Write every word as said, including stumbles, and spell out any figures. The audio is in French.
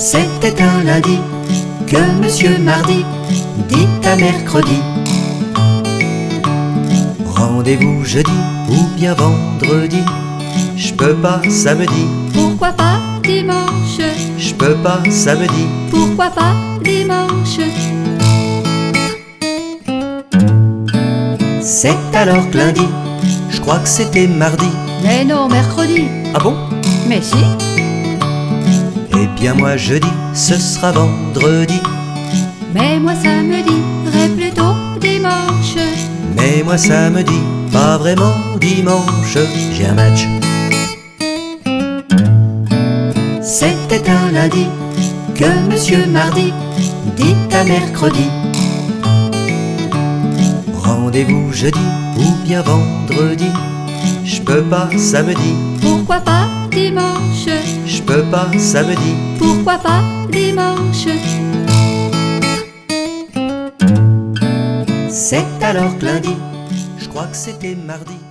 C'était un lundi que Monsieur Mardi dit à mercredi: rendez-vous jeudi ou bien vendredi. J'peux pas samedi. Pourquoi pas dimanche? J'peux pas samedi. Pourquoi pas dimanche? C'est alors que lundi, je crois que c'était mardi. Mais non, mercredi. Ah bon? Mais si. Eh bien moi jeudi, ce sera vendredi. Mais moi ça me dirait plutôt dimanche. Mais moi samedi, pas vraiment dimanche, j'ai un match. C'était un lundi que Monsieur Mardi dit à mercredi: rendez-vous jeudi ou bien vendredi. J'peux pas samedi. Pourquoi pas dimanche? J'peux pas samedi. Pourquoi pas dimanche? C'est alors que lundi, je crois que c'était mardi.